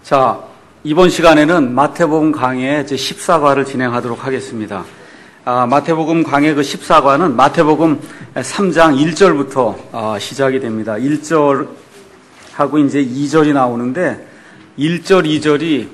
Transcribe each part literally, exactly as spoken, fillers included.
자, 이번 시간에는 마태복음 강해 제십사 과를 진행하도록 하겠습니다. 아, 마태복음 강해 그 십사 과는 마태복음 삼 장 일 절부터 아, 시작이 됩니다. 일 절하고 이제 이 절이 나오는데 일 절, 이 절이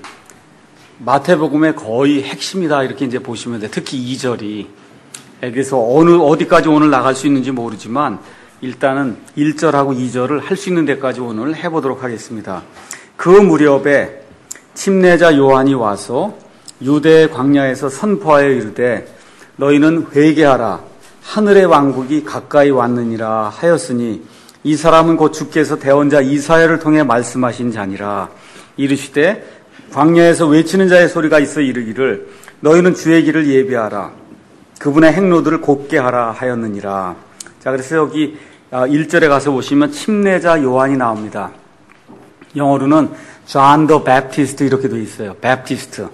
마태복음의 거의 핵심이다 이렇게 이제 보시면 돼요. 특히 이 절이. 그래서 어느 어디까지 오늘 나갈 수 있는지 모르지만 일단은 일 절하고 이 절을 할 수 있는 데까지 오늘 해보도록 하겠습니다. 그 무렵에 침례자 요한이 와서 유대 광야에서 선포하여 이르되 너희는 회개하라 하늘의 왕국이 가까이 왔느니라 하였으니 이 사람은 곧 주께서 대언자 이사야를 통해 말씀하신 자니라. 이르시되 광야에서 외치는 자의 소리가 있어 이르기를 너희는 주의 길을 예비하라 그분의 행로들을 곱게 하라 하였느니라. 자, 그래서 여기 일 절에 가서 보시면 침례자 요한이 나옵니다. 영어로는 John the Baptist 이렇게 되어 있어요. Baptist.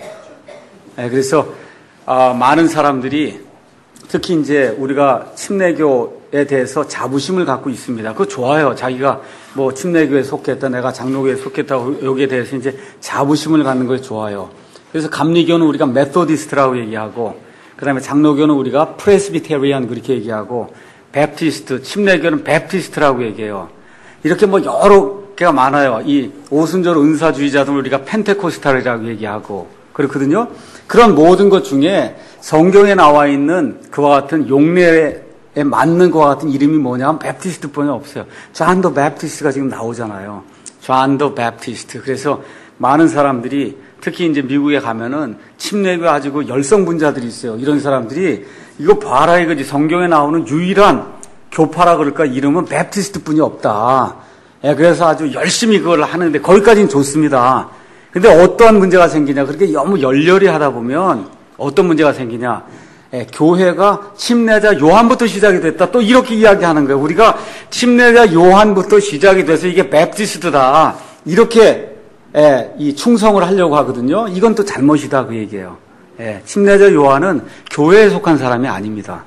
네, 그래서 어, 많은 사람들이 특히 이제 우리가 침례교에 대해서 자부심을 갖고 있습니다. 그거 좋아요. 자기가 뭐 침례교에 속했다, 내가 장로교에 속했다, 여기에 대해서 이제 자부심을 갖는 걸 좋아요. 그래서 감리교는 우리가 메소디스트라고 얘기하고, 그 다음에 장로교는 우리가 프레스비테리안 그렇게 얘기하고, 베프티스트, 침례교는 베프티스트라고 얘기해요. 이렇게 뭐 여러 개가 많아요. 이 오순절 은사주의자들 우리가 펜테코스탈이라고 얘기하고 그렇거든요. 그런 모든 것 중에 성경에 나와 있는 그와 같은 용례에 맞는 그와 같은 이름이 뭐냐면 베프티스트뿐이 없어요. 존 더 베프티스트가 지금 나오잖아요. 존 더 베프티스트. 그래서 많은 사람들이 특히 이제 미국에 가면은 침례교에 아주 그 열성분자들이 있어요. 이런 사람들이 이거 봐라 이거지. 성경에 나오는 유일한 교파라 그럴까 이름은 베프티스트뿐이 없다. 예, 그래서 아주 열심히 그걸 하는데 거기까지는 좋습니다. 근데 어떠한 문제가 생기냐. 그렇게 너무 열렬히 하다 보면 어떤 문제가 생기냐. 예, 교회가 침례자 요한부터 시작이 됐다. 또 이렇게 이야기하는 거예요. 우리가 침례자 요한부터 시작이 돼서 이게 베프티스트다. 이렇게 예, 이 충성을 하려고 하거든요. 이건 또 잘못이다 그 얘기예요. 예, 침례자 요한은 교회에 속한 사람이 아닙니다.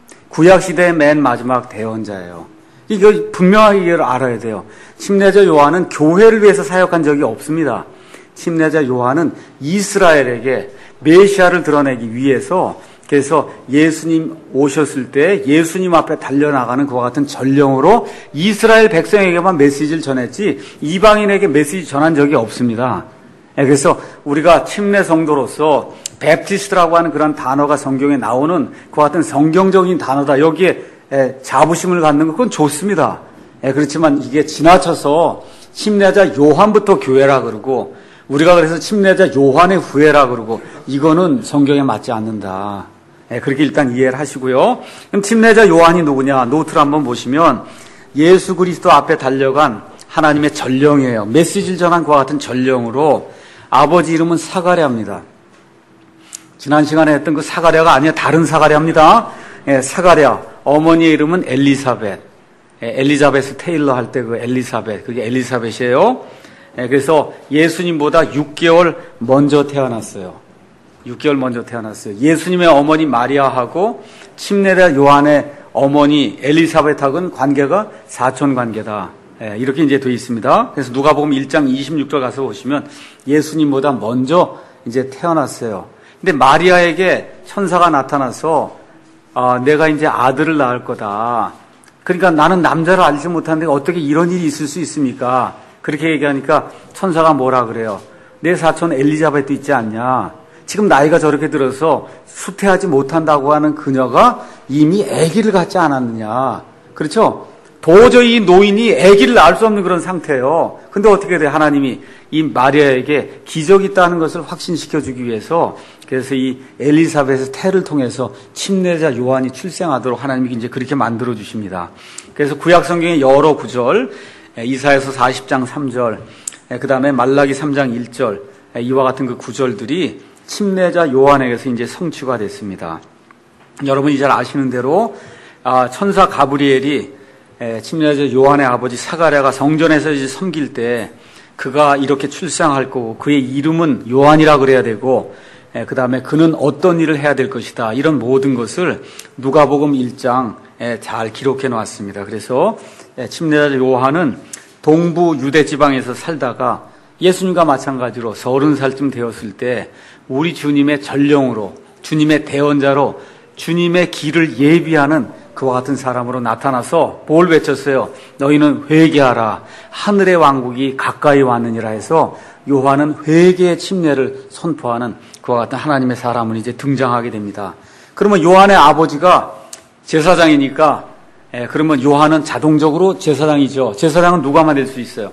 구약시대의 맨 마지막 대언자예요. 이거 분명하게 이걸 알아야 돼요. 침례자 요한은 교회를 위해서 사역한 적이 없습니다. 침례자 요한은 이스라엘에게 메시아를 드러내기 위해서 그래서 예수님 오셨을 때 예수님 앞에 달려나가는 그와 같은 전령으로 이스라엘 백성에게만 메시지를 전했지 이방인에게 메시지 전한 적이 없습니다. 그래서 우리가 침례 성도로서 베프티스트라고 하는 그런 단어가 성경에 나오는 그와 같은 성경적인 단어다. 여기에 자부심을 갖는 건 그건 좋습니다. 그렇지만 이게 지나쳐서 침례자 요한부터 교회라 그러고 우리가 그래서 침례자 요한의 후예라 그러고 이거는 성경에 맞지 않는다. 그렇게 일단 이해를 하시고요. 그럼 침례자 요한이 누구냐? 노트를 한번 보시면 예수 그리스도 앞에 달려간 하나님의 전령이에요. 메시지를 전한 그와 같은 전령으로 아버지 이름은 사가랴입니다. 지난 시간에 했던 그 사가랴가 아니라 다른 사가랴입니다. 사가랴. 어머니의 이름은 엘리사벳. 엘리자베스 테일러 할 때 그 엘리사벳. 그게 엘리사벳이에요. 그래서 예수님보다 육 개월 먼저 태어났어요. 육 개월 먼저 태어났어요. 예수님의 어머니 마리아하고 침례자 요한의 어머니 엘리사벳하고는 관계가 사촌 관계다. 이렇게 이제 되어 있습니다. 그래서 누가복음 일 장 이십육 절 가서 보시면 예수님보다 먼저 이제 태어났어요. 근데 마리아에게 천사가 나타나서 아, 내가 이제 아들을 낳을 거다. 그러니까 나는 남자를 알지 못하는데 어떻게 이런 일이 있을 수 있습니까? 그렇게 얘기하니까 천사가 뭐라 그래요? 내 사촌 엘리자벳도 있지 않냐? 지금 나이가 저렇게 들어서 수태하지 못한다고 하는 그녀가 이미 아기를 갖지 않았느냐? 그렇죠? 도저히 이 노인이 아기를 낳을 수 없는 그런 상태예요. 근데 어떻게 돼요? 하나님이 이 마리아에게 기적이 있다는 것을 확신시켜주기 위해서 그래서 이 엘리사벳의 태를 통해서 침례자 요한이 출생하도록 하나님이 이제 그렇게 만들어 주십니다. 그래서 구약 성경의 여러 구절, 이사야서 사십 장 삼 절, 그 다음에 말라기 삼 장 일 절, 이와 같은 그 구절들이 침례자 요한에게서 이제 성취가 됐습니다. 여러분이 잘 아시는 대로 천사 가브리엘이 침례자 요한의 아버지 사가랴가 성전에서 이제 섬길 때 그가 이렇게 출생할 거고 그의 이름은 요한이라 그래야 되고 그 다음에 그는 어떤 일을 해야 될 것이다. 이런 모든 것을 누가복음 일 장 잘 기록해 놓았습니다. 그래서 침례자 요한은 동부 유대 지방에서 살다가 예수님과 마찬가지로 서른 살쯤 되었을 때 우리 주님의 전령으로, 주님의 대언자로 주님의 길을 예비하는 그와 같은 사람으로 나타나서 뭘 외쳤어요? 너희는 회개하라. 하늘의 왕국이 가까이 왔느니라 해서 요한은 회개의 침례를 선포하는 그와 같은 하나님의 사람은 이제 등장하게 됩니다. 그러면 요한의 아버지가 제사장이니까, 예, 그러면 요한은 자동적으로 제사장이죠. 제사장은 누가 만들 수 있어요?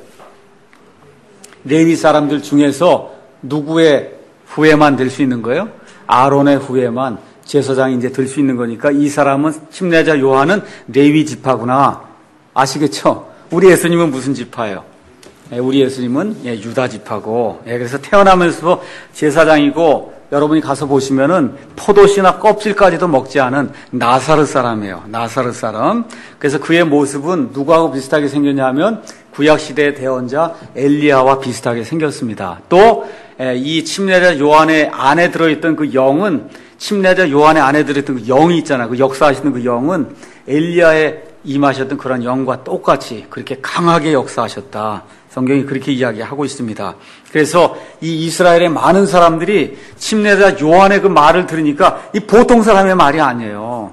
레위 사람들 중에서 누구의 후예만 될 수 있는 거예요? 아론의 후예만 제사장이 이제 될 수 있는 거니까 이 사람은 침례자 요한은 레위 지파구나. 아시겠죠? 우리 예수님은 무슨 지파예요? 예, 우리 예수님은 예, 유다 지파고, 예, 그래서 태어나면서 제사장이고, 여러분이 가서 보시면은 포도씨나 껍질까지도 먹지 않은 나사렛 사람이에요. 나사렛 사람. 그래서 그의 모습은 누구하고 비슷하게 생겼냐면 구약시대의 대언자 엘리야와 비슷하게 생겼습니다. 또 이 침례자 요한의 안에 들어있던 그 영은, 침례자 요한의 안에 들어있던 그 영이 있잖아요. 그 역사하시는 그 영은 엘리야에 임하셨던 그런 영과 똑같이 그렇게 강하게 역사하셨다. 성경이 그렇게 이야기하고 있습니다. 그래서 이 이스라엘의 많은 사람들이 침례자 요한의 그 말을 들으니까 이 보통 사람의 말이 아니에요.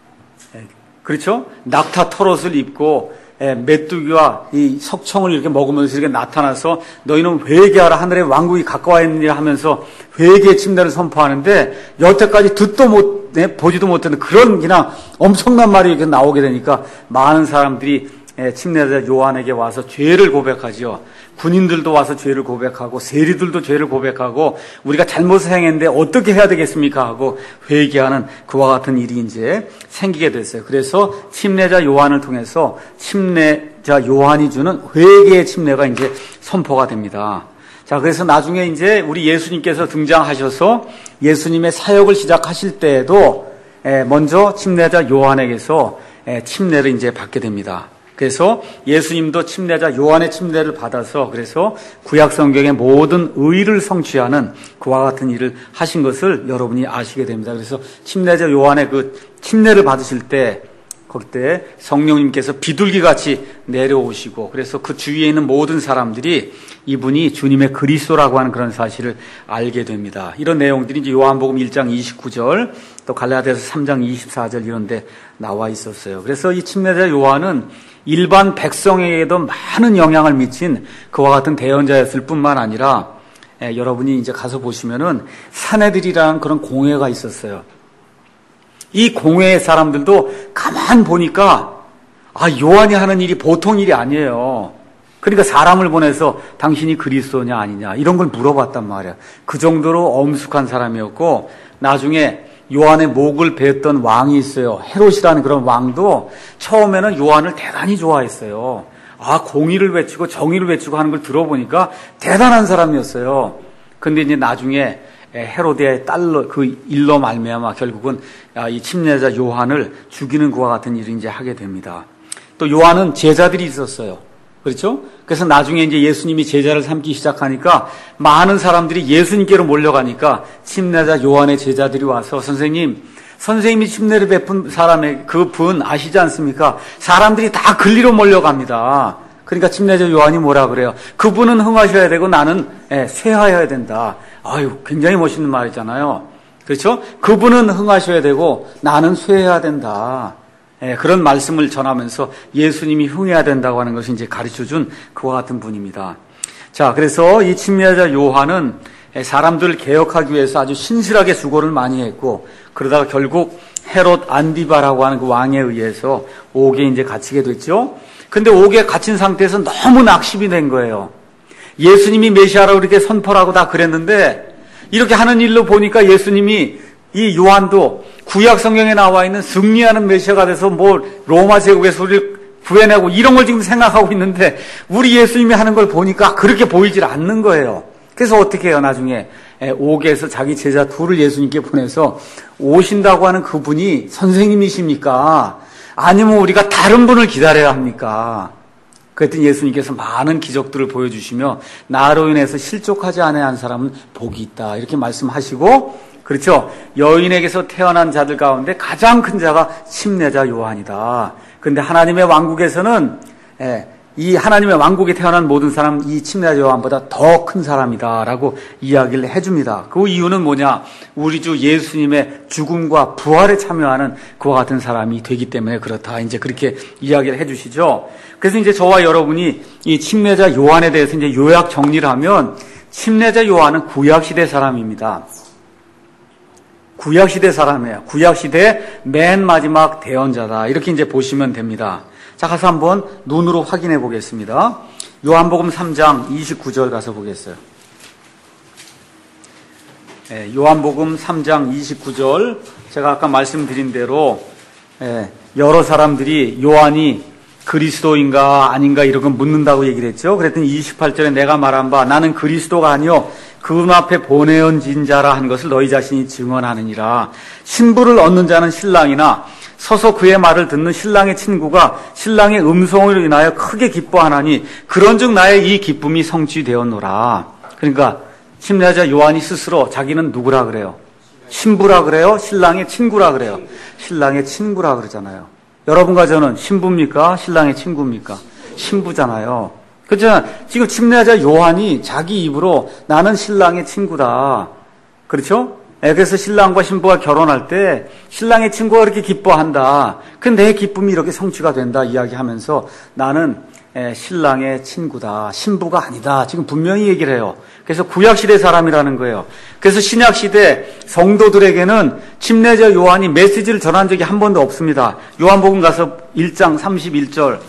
그렇죠? 낙타 털옷을 입고 메뚜기와 이 석청을 이렇게 먹으면서 이렇게 나타나서 너희는 회개하라, 하늘의 왕국이 가까워 있느냐 하면서 회개의 침례를 선포하는데 여태까지 듣도 못, 보지도 못했는 그런 그냥 엄청난 말이 이렇게 나오게 되니까 많은 사람들이 침례자 요한에게 와서 죄를 고백하죠. 군인들도 와서 죄를 고백하고 세리들도 죄를 고백하고 우리가 잘못을 행했는데 어떻게 해야 되겠습니까? 하고 회개하는 그와 같은 일이 이제 생기게 됐어요. 그래서 침례자 요한을 통해서 침례자 요한이 주는 회개의 침례가 이제 선포가 됩니다. 자, 그래서 나중에 이제 우리 예수님께서 등장하셔서 예수님의 사역을 시작하실 때에도 먼저 침례자 요한에게서 침례를 이제 받게 됩니다. 그래서 예수님도 침례자 요한의 침례를 받아서 그래서 구약 성경의 모든 의를 성취하는 그와 같은 일을 하신 것을 여러분이 아시게 됩니다. 그래서 침례자 요한의 그 침례를 받으실 때 그때 성령님께서 비둘기같이 내려오시고 그래서 그 주위에 있는 모든 사람들이 이분이 주님의 그리스도라고 하는 그런 사실을 알게 됩니다. 이런 내용들이 이제 요한복음 일 장 이십구 절 또 갈라디아서 삼 장 이십사 절 이런 데 나와 있었어요. 그래서 이 침례자 요한은 일반 백성에게도 많은 영향을 미친 그와 같은 대언자였을 뿐만 아니라 예, 여러분이 이제 가서 보시면은 사내들이라는 그런 공회가 있었어요. 이 공회의 사람들도 가만 보니까 아, 요한이 하는 일이 보통 일이 아니에요. 그러니까 사람을 보내서 당신이 그리스도냐 아니냐 이런 걸 물어봤단 말이야. 그 정도로 엄숙한 사람이었고 나중에 요한의 목을 베었던 왕이 있어요. 헤롯이라는 그런 왕도 처음에는 요한을 대단히 좋아했어요. 아, 공의를 외치고 정의를 외치고 하는 걸 들어보니까 대단한 사람이었어요. 근데 이제 나중에 헤로디아의 딸로 그 일로 말미암아 결국은 이 침례자 요한을 죽이는 그와 같은 일을 이제 하게 됩니다. 또 요한은 제자들이 있었어요. 그렇죠? 그래서 나중에 이제 예수님이 제자를 삼기 시작하니까 많은 사람들이 예수님께로 몰려가니까 침례자 요한의 제자들이 와서 선생님, 선생님이 침례를 베푼 사람의 그 분 아시지 않습니까? 사람들이 다 그리로 몰려갑니다. 그러니까 침례자 요한이 뭐라 그래요? 그분은 흥하셔야 되고 나는 예, 쇠하여야 된다. 아유, 굉장히 멋있는 말이잖아요. 그렇죠? 그분은 흥하셔야 되고 나는 쇠해야 된다. 예, 그런 말씀을 전하면서 예수님이 흥해야 된다고 하는 것을 이제 가르쳐준 그와 같은 분입니다. 자, 그래서 이 침례자 요한은 사람들을 개혁하기 위해서 아주 신실하게 수고를 많이 했고, 그러다가 결국 헤롯 안디바라고 하는 그 왕에 의해서 옥에 이제 갇히게 됐죠. 근데 옥에 갇힌 상태에서 너무 낙심이 된 거예요. 예수님이 메시아라고 이렇게 선포를 하고 다 그랬는데, 이렇게 하는 일로 보니까 예수님이 이 요한도 구약 성경에 나와 있는 승리하는 메시아가 돼서 뭐 로마 제국의 소리를 구해내고 이런 걸 지금 생각하고 있는데 우리 예수님이 하는 걸 보니까 그렇게 보이질 않는 거예요. 그래서 어떻게 해요? 나중에 옥에서 자기 제자 둘을 예수님께 보내서 오신다고 하는 그분이 선생님이십니까? 아니면 우리가 다른 분을 기다려야 합니까? 그랬더니 예수님께서 많은 기적들을 보여주시며 나로 인해서 실족하지 않아야 한 사람은 복이 있다 이렇게 말씀하시고, 그렇죠? 여인에게서 태어난 자들 가운데 가장 큰 자가 침례자 요한이다. 그런데 하나님의 왕국에서는 이 하나님의 왕국에 태어난 모든 사람 이 침례자 요한보다 더 큰 사람이다라고 이야기를 해줍니다. 그 이유는 뭐냐? 우리 주 예수님의 죽음과 부활에 참여하는 그와 같은 사람이 되기 때문에 그렇다. 이제 그렇게 이야기를 해주시죠. 그래서 이제 저와 여러분이 이 침례자 요한에 대해서 이제 요약 정리를 하면 침례자 요한은 구약시대 사람입니다. 구약시대 사람이에요. 구약시대 맨 마지막 대언자다. 이렇게 이제 보시면 됩니다. 자, 가서 한번 눈으로 확인해 보겠습니다. 요한복음 삼 장 이십구 절 가서 보겠어요. 예, 요한복음 삼 장 이십구 절. 제가 아까 말씀드린 대로 예, 여러 사람들이 요한이 그리스도인가 아닌가 이런 건 묻는다고 얘기를 했죠. 그랬더니 이십팔 절에 내가 말한 바 나는 그리스도가 아니요 그분 앞에 보내어진 자라 한 것을 너희 자신이 증언하느니라. 신부를 얻는 자는 신랑이나 서서 그의 말을 듣는 신랑의 친구가 신랑의 음성으로 인하여 크게 기뻐하나니 그런즉 나의 이 기쁨이 성취되었노라. 그러니까 침례자 요한이 스스로 자기는 누구라 그래요? 신부라 그래요? 신랑의 친구라 그래요? 신랑의 친구라 그러잖아요. 여러분과 저는 신부입니까? 신랑의 친구입니까? 신부잖아요. 그렇잖아요. 지금 침례자 요한이 자기 입으로 나는 신랑의 친구다. 그렇죠? 그래서 신랑과 신부가 결혼할 때 신랑의 친구가 그렇게 기뻐한다. 근데 내 기쁨이 이렇게 성취가 된다 이야기하면서 나는 신랑의 친구다. 신부가 아니다. 지금 분명히 얘기를 해요. 그래서 구약시대 사람이라는 거예요. 그래서 신약시대 성도들에게는 침례자 요한이 메시지를 전한 적이 한 번도 없습니다. 요한복음 가서 일 장 삼십일 절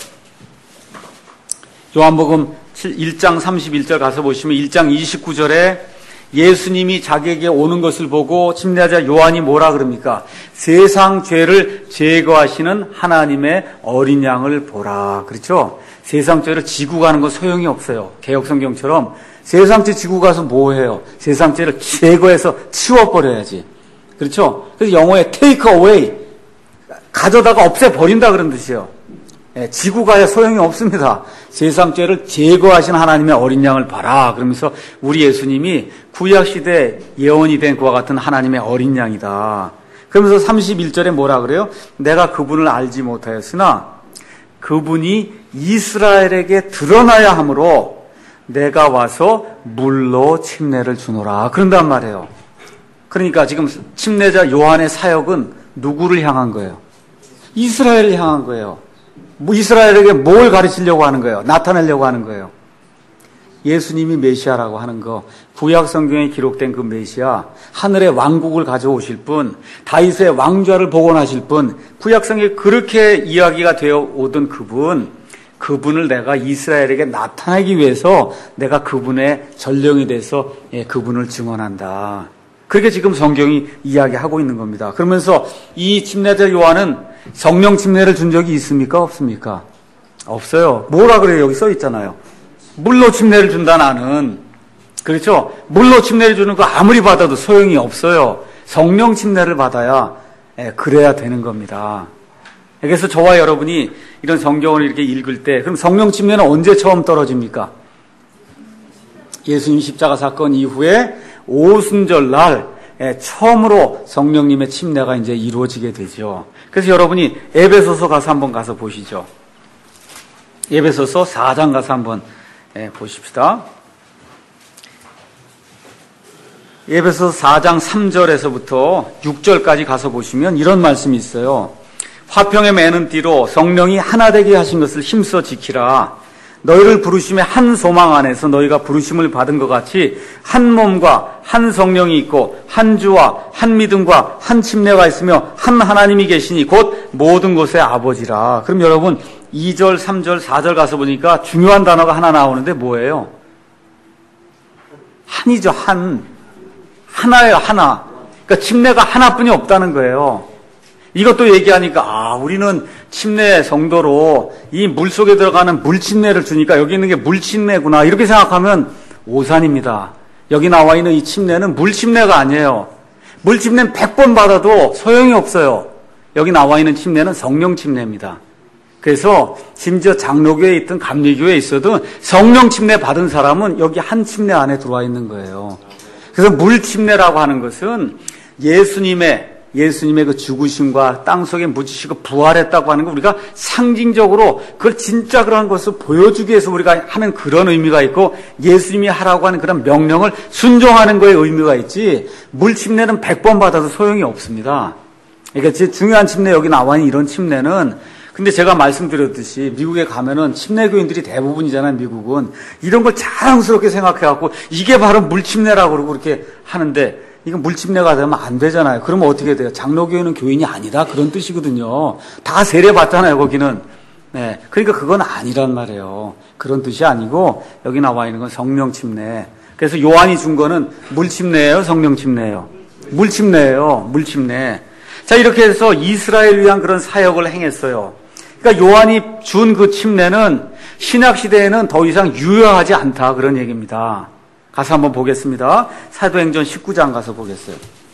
요한복음 일 장 삼십일 절 가서 보시면 일 장 이십구 절에 예수님이 자기에게 오는 것을 보고 침례자 요한이 뭐라 그럽니까? 세상 죄를 제거하시는 하나님의 어린 양을 보라. 그렇죠? 세상 죄를 지고 가는 건 소용이 없어요. 개역성경처럼 세상 죄 지고 가서 뭐 해요? 세상 죄를 제거해서 치워버려야지. 그렇죠? 그래서 영어에 take away, 가져다가 없애버린다 그런 뜻이에요. 예, 지고 가야 소용이 없습니다. 세상 죄를 제거하신 하나님의 어린 양을 봐라. 그러면서 우리 예수님이 구약시대 예언이 된 그와 같은 하나님의 어린 양이다. 그러면서 삼십일 절에 뭐라 그래요? 내가 그분을 알지 못하였으나 그분이 이스라엘에게 드러나야 하므로 내가 와서 물로 침례를 주노라. 그런단 말이에요. 그러니까 지금 침례자 요한의 사역은 누구를 향한 거예요? 이스라엘을 향한 거예요. 뭐 이스라엘에게 뭘 가르치려고 하는 거예요? 나타내려고 하는 거예요. 예수님이 메시아라고 하는 거, 구약 성경에 기록된 그 메시아, 하늘의 왕국을 가져오실 분, 다윗의 왕좌를 복원하실 분, 구약 성경에 그렇게 이야기가 되어 오던 그분, 그분을 내가 이스라엘에게 나타내기 위해서 내가 그분의 전령이 돼서 예, 그분을 증언한다. 그렇게 지금 성경이 이야기하고 있는 겁니다. 그러면서 이 침례자 요한은 성령 침례를 준 적이 있습니까? 없습니까? 없어요. 뭐라 그래요? 여기 써 있잖아요. 물로 침례를 준다 나는. 그렇죠? 물로 침례를 주는 거 아무리 받아도 소용이 없어요. 성령 침례를 받아야 예, 그래야 되는 겁니다. 그래서 저와 여러분이 이런 성경을 이렇게 읽을 때 그럼 성령 침례는 언제 처음 떨어집니까? 예수님 십자가 사건 이후에 오순절 날 처음으로 성령님의 침례가 이제 이루어지게 되죠. 그래서 여러분이 에베소서 가서 한번 가서 보시죠. 에베소서 사 장 가서 한번 보십시다. 에베소서 사 장 삼 절에서부터 육 절까지 가서 보시면 이런 말씀이 있어요. 화평에 매는 띠로 성령이 하나 되게 하신 것을 힘써 지키라. 너희를 부르심의 한 소망 안에서 너희가 부르심을 받은 것 같이 한 몸과 한 성령이 있고 한 주와 한 믿음과 한 침례가 있으며 한 하나님이 계시니 곧 모든 것의 아버지라. 그럼 여러분 이 절, 삼 절, 사 절 가서 보니까 중요한 단어가 하나 나오는데 뭐예요? 한이죠. 한. 하나예요. 하나. 그러니까 침례가 하나뿐이 없다는 거예요. 이것도 얘기하니까 아 우리는 침례 성도로 이 물속에 들어가는 물침례를 주니까 여기 있는 게 물침례구나 이렇게 생각하면 오산입니다. 여기 나와 있는 이 침례는 물침례가 아니에요. 물침례는 백 번 받아도 소용이 없어요. 여기 나와 있는 침례는 성령 침례입니다. 그래서 심지어 장로교에 있든 감리교에 있어도 성령 침례 받은 사람은 여기 한 침례 안에 들어와 있는 거예요. 그래서 물침례라고 하는 것은 예수님의 예수님의 그 죽으심과 땅속에 묻히시고 부활했다고 하는 거 우리가 상징적으로 그걸 진짜 그런 것을 보여주기 위해서 우리가 하는 그런 의미가 있고 예수님이 하라고 하는 그런 명령을 순종하는 거에 의미가 있지 물 침례는 백 번 받아도 소용이 없습니다. 그러니까 제 중요한 침례 여기 나와 있는 이런 침례는 근데 제가 말씀드렸듯이 미국에 가면은 침례교인들이 대부분이잖아요. 미국은 이런 걸 자랑스럽게 생각해갖고 이게 바로 물 침례라고 그러고 그렇게 하는데 이건 물침례가 되면 안 되잖아요. 그러면 어떻게 돼요? 장로교회는 교인이 아니다. 그런 뜻이거든요. 다 세례 받잖아요, 거기는. 네. 그러니까 그건 아니란 말이에요. 그런 뜻이 아니고, 여기 나와 있는 건 성령 침례. 그래서 요한이 준 거는 물침례예요, 성령 침례예요? 물침례예요, 물침례. 자, 이렇게 해서 이스라엘을 위한 그런 사역을 행했어요. 그러니까 요한이 준 그 침례는 신약시대에는 더 이상 유효하지 않다. 그런 얘기입니다. 가서 한번 보겠습니다. 사도행전 십구 장 가서 보겠어요.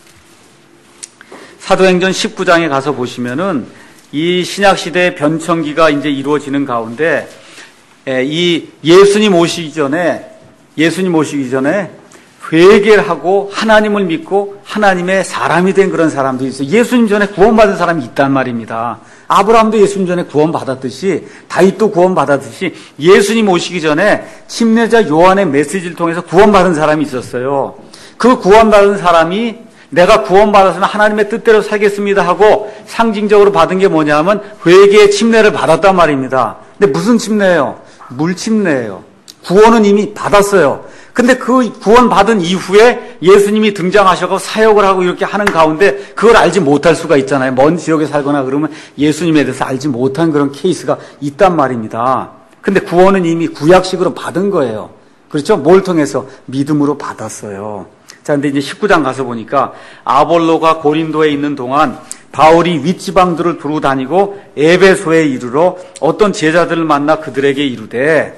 사도행전 십구 장에 가서 보시면은 이 신약시대의 변천기가 이제 이루어지는 가운데 이 예수님 오시기 전에, 예수님 오시기 전에 회개를 하고 하나님을 믿고 하나님의 사람이 된 그런 사람들이 있어요. 예수님 전에 구원받은 사람이 있단 말입니다. 아브라함도 예수님 전에 구원받았듯이 다윗도 구원받았듯이 예수님 오시기 전에 침례자 요한의 메시지를 통해서 구원받은 사람이 있었어요. 그 구원받은 사람이 내가 구원받았으면 하나님의 뜻대로 살겠습니다 하고 상징적으로 받은 게 뭐냐면 회개의 침례를 받았단 말입니다. 근데 무슨 침례예요? 물 침례예요. 구원은 이미 받았어요. 근데 그 구원 받은 이후에 예수님이 등장하셔서 사역을 하고 이렇게 하는 가운데 그걸 알지 못할 수가 있잖아요. 먼 지역에 살거나 그러면 예수님에 대해서 알지 못한 그런 케이스가 있단 말입니다. 근데 구원은 이미 구약식으로 받은 거예요. 그렇죠? 뭘 통해서? 믿음으로 받았어요. 자, 근데 이제 십구 장 가서 보니까 아볼로가 고린도에 있는 동안 바울이 윗지방들을 두루 다니고 에베소에 이르러 어떤 제자들을 만나 그들에게 이르되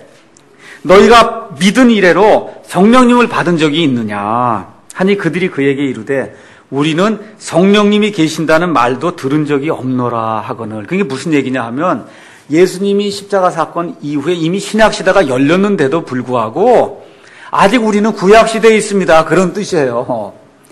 너희가 믿은 이래로 성령님을 받은 적이 있느냐 하니 그들이 그에게 이르되 우리는 성령님이 계신다는 말도 들은 적이 없노라 하거늘. 그게 무슨 얘기냐 하면 예수님이 십자가 사건 이후에 이미 신약시대가 열렸는데도 불구하고 아직 우리는 구약시대에 있습니다. 그런 뜻이에요.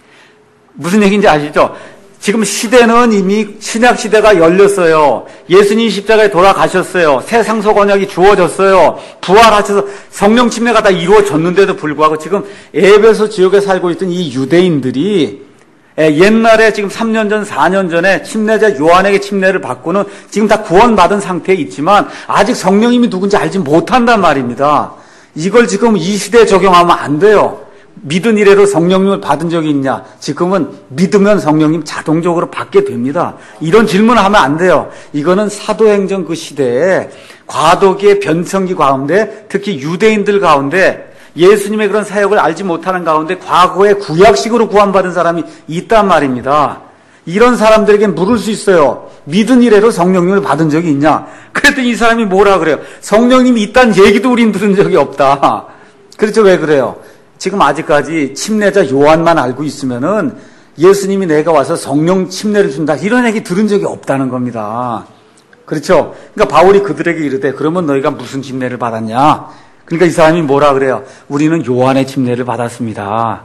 무슨 얘기인지 아시죠? 지금 시대는 이미 신약시대가 열렸어요. 예수님이 십자가에 돌아가셨어요. 새 상속 언약이 주어졌어요. 부활하셔서 성령 침례가 다 이루어졌는데도 불구하고 지금 에베소 지역에 살고 있던 이 유대인들이 옛날에 지금 삼 년 전, 사 년 전에 침례자 요한에게 침례를 받고는 지금 다 구원받은 상태에 있지만 아직 성령님이 누군지 알지 못한단 말입니다. 이걸 지금 이 시대에 적용하면 안 돼요. 믿은 이래로 성령님을 받은 적이 있냐? 지금은 믿으면 성령님 자동적으로 받게 됩니다. 이런 질문을 하면 안 돼요. 이거는 사도행전 그 시대에 과도기의 변천기 가운데 특히 유대인들 가운데 예수님의 그런 사역을 알지 못하는 가운데 과거에 구약식으로 구원받은 사람이 있단 말입니다. 이런 사람들에게 물을 수 있어요. 믿은 이래로 성령님을 받은 적이 있냐? 그랬더니 이 사람이 뭐라 그래요? 성령님이 있다는 얘기도 우린 들은 적이 없다. 그렇죠? 왜 그래요? 지금 아직까지 침례자 요한만 알고 있으면은 예수님이 내가 와서 성령 침례를 준다 이런 얘기 들은 적이 없다는 겁니다. 그렇죠? 그러니까 바울이 그들에게 이르되 그러면 너희가 무슨 침례를 받았냐? 그러니까 이 사람이 뭐라 그래요? 우리는 요한의 침례를 받았습니다.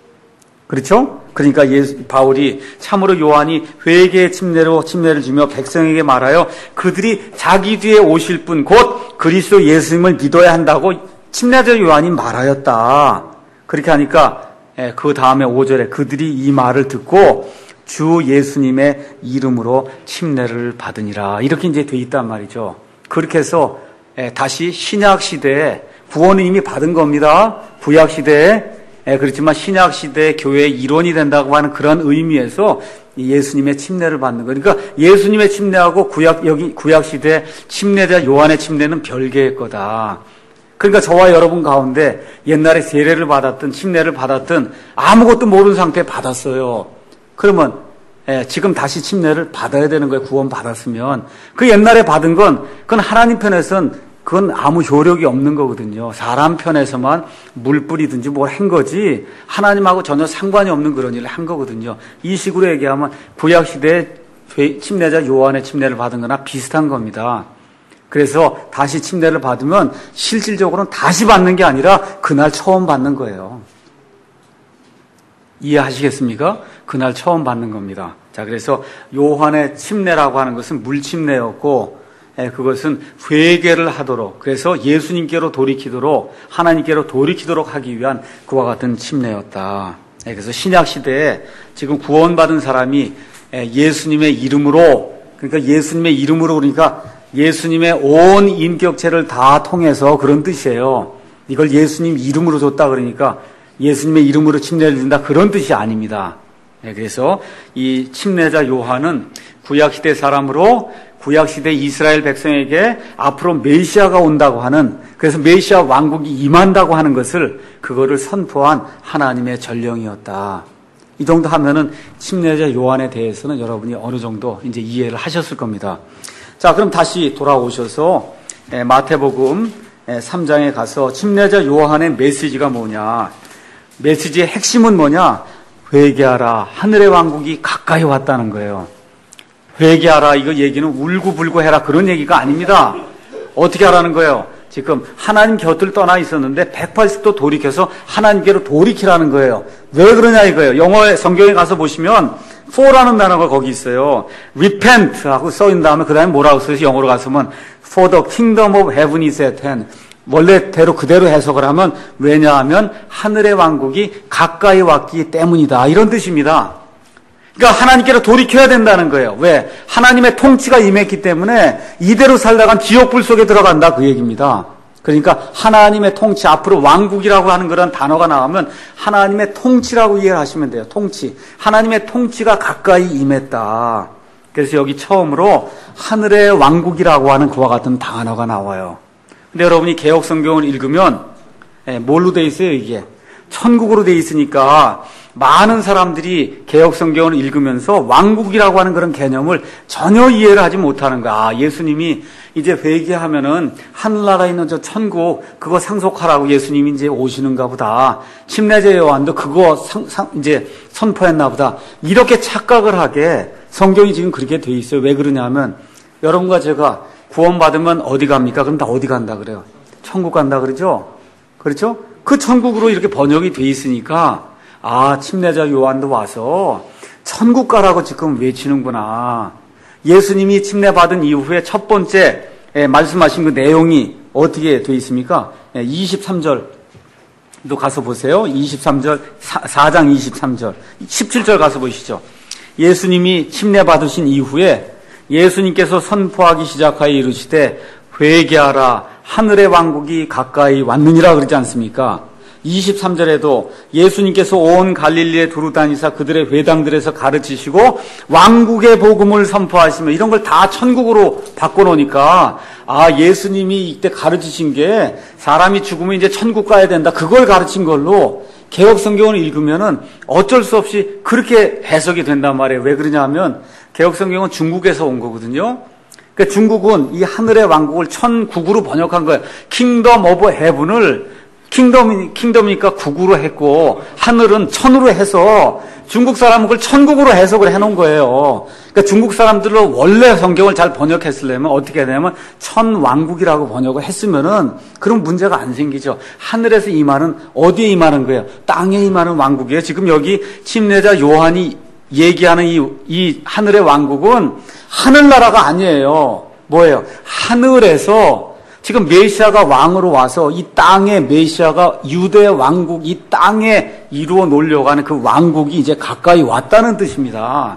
그렇죠? 그러니까 예수, 바울이 참으로 요한이 회개의 침례로 침례를 주며 백성에게 말하여 그들이 자기 뒤에 오실 분 곧 그리스도 예수님을 믿어야 한다고 침례자 요한이 말하였다. 그렇게 하니까 그 다음에 오 절에 그들이 이 말을 듣고 주 예수님의 이름으로 침례를 받으니라. 이렇게 이제 돼 있단 말이죠. 그렇게 해서 다시 신약 시대에 구원은 이미 받은 겁니다. 구약 시대에 그렇지만 신약 시대의 교회의 일원이 된다고 하는 그런 의미에서 예수님의 침례를 받는 거. 그러니까 예수님의 침례하고 구약 여기 구약 시대 침례자 요한의 침례는 별개의 거다. 그러니까 저와 여러분 가운데 옛날에 세례를 받았든 침례를 받았든 아무것도 모르는 상태에 받았어요. 그러면 예, 지금 다시 침례를 받아야 되는 거예요. 구원 받았으면. 그 옛날에 받은 건 그건 하나님 편에서는 그건 아무 효력이 없는 거거든요. 사람 편에서만 물 뿌리든지 뭘 한 거지 하나님하고 전혀 상관이 없는 그런 일을 한 거거든요. 이 식으로 얘기하면 구약시대에 침례자 요한의 침례를 받은 거나 비슷한 겁니다. 그래서 다시 침례를 받으면 실질적으로는 다시 받는 게 아니라 그날 처음 받는 거예요. 이해하시겠습니까? 그날 처음 받는 겁니다. 자, 그래서 요한의 침례라고 하는 것은 물침례였고, 예, 그것은 회개를 하도록, 그래서 예수님께로 돌이키도록, 하나님께로 돌이키도록 하기 위한 그와 같은 침례였다. 예, 그래서 신약 시대에 지금 구원받은 사람이 예, 예수님의 이름으로, 그러니까 예수님의 이름으로, 그러니까 예수님의 온 인격체를 다 통해서 그런 뜻이에요. 이걸 예수님 이름으로 줬다 그러니까 예수님의 이름으로 침례를 준다 그런 뜻이 아닙니다. 네, 그래서 이 침례자 요한은 구약시대 사람으로 구약시대 이스라엘 백성에게 앞으로 메시아가 온다고 하는, 그래서 메시아 왕국이 임한다고 하는 것을 그거를 선포한 하나님의 전령이었다. 이 정도 하면은 침례자 요한에 대해서는 여러분이 어느 정도 이제 이해를 하셨을 겁니다. 자, 그럼 다시 돌아오셔서 마태복음 삼 장에 가서 침례자 요한의 메시지가 뭐냐? 메시지의 핵심은 뭐냐? 회개하라. 하늘의 왕국이 가까이 왔다는 거예요. 회개하라. 이거 얘기는 울고불고 해라. 그런 얘기가 아닙니다. 어떻게 하라는 거예요? 지금 하나님 곁을 떠나 있었는데 백팔십 도 돌이켜서 하나님께로 돌이키라는 거예요. 왜 그러냐 이거예요. 영어의 성경에 가서 보시면 for라는 단어가 거기 있어요. repent 하고 써있는 다음에 그 다음에 뭐라고 써서 영어로 가서면 for the kingdom of heaven is at hand. 원래대로 그대로 해석을 하면 왜냐하면 하늘의 왕국이 가까이 왔기 때문이다. 이런 뜻입니다. 그러니까 하나님께로 돌이켜야 된다는 거예요. 왜? 하나님의 통치가 임했기 때문에 이대로 살다간 지옥불 속에 들어간다 그 얘기입니다. 그러니까 하나님의 통치, 앞으로 왕국이라고 하는 그런 단어가 나오면 하나님의 통치라고 이해를 하시면 돼요. 통치. 하나님의 통치가 가까이 임했다. 그래서 여기 처음으로 하늘의 왕국이라고 하는 그와 같은 단어가 나와요. 근데 여러분이 개혁 성경을 읽으면 뭘로 돼 있어요 이게? 천국으로 돼 있으니까 많은 사람들이 개혁 성경을 읽으면서 왕국이라고 하는 그런 개념을 전혀 이해를 하지 못하는 거야. 아, 예수님이 이제 회개하면은 하늘나라에 있는 저 천국 그거 상속하라고 예수님이 이제 오시는가 보다. 침례자 요한도 그거 상, 상, 이제 선포했나 보다. 이렇게 착각을 하게 성경이 지금 그렇게 돼 있어요. 왜 그러냐면 여러분과 제가 구원받으면 어디 갑니까? 그럼 다 어디 간다 그래요? 천국 간다 그러죠? 그렇죠? 그 천국으로 이렇게 번역이 돼 있으니까 아, 침례자 요한도 와서 천국 가라고 지금 외치는구나. 예수님이 침례받은 이후에 첫 번째 말씀하신 그 내용이 어떻게 돼 있습니까? 이십삼 절도 가서 보세요. 이십삼 절, 사 장 이십삼 절, 십칠 절 가서 보시죠. 예수님이 침례받으신 이후에 예수님께서 선포하기 시작하여 이르시되 회개하라 하늘의 왕국이 가까이 왔느니라 그러지 않습니까? 이십삼 절에도 예수님께서 온 갈릴리에 두루 다니사 그들의 회당들에서 가르치시고 왕국의 복음을 선포하시며 이런 걸 다 천국으로 바꿔놓으니까 아, 예수님이 이때 가르치신 게 사람이 죽으면 이제 천국 가야 된다. 그걸 가르친 걸로 개혁 성경을 읽으면은 어쩔 수 없이 그렇게 해석이 된단 말이에요. 왜 그러냐면 개혁 성경은 중국에서 온 거거든요. 그러니까 중국은 이 하늘의 왕국을 천국으로 번역한 거예요. 킹덤 오브 헤븐을 킹덤이, 킹덤이니까 국으로 했고, 하늘은 천으로 해서 중국 사람은 그걸 천국으로 해석을 해놓은 거예요. 그러니까 중국 사람들로 원래 성경을 잘 번역했으려면 어떻게 해야 되냐면, 천왕국이라고 번역을 했으면은, 그런 문제가 안 생기죠. 하늘에서 임하는, 어디에 임하는 거예요? 땅에 임하는 왕국이에요. 지금 여기 침례자 요한이 얘기하는 이, 이 하늘의 왕국은 하늘나라가 아니에요. 뭐예요? 하늘에서 지금 메시아가 왕으로 와서 이 땅에 메시아가 유대 왕국 이 땅에 이루어 놓으려고 하는 그 왕국이 이제 가까이 왔다는 뜻입니다.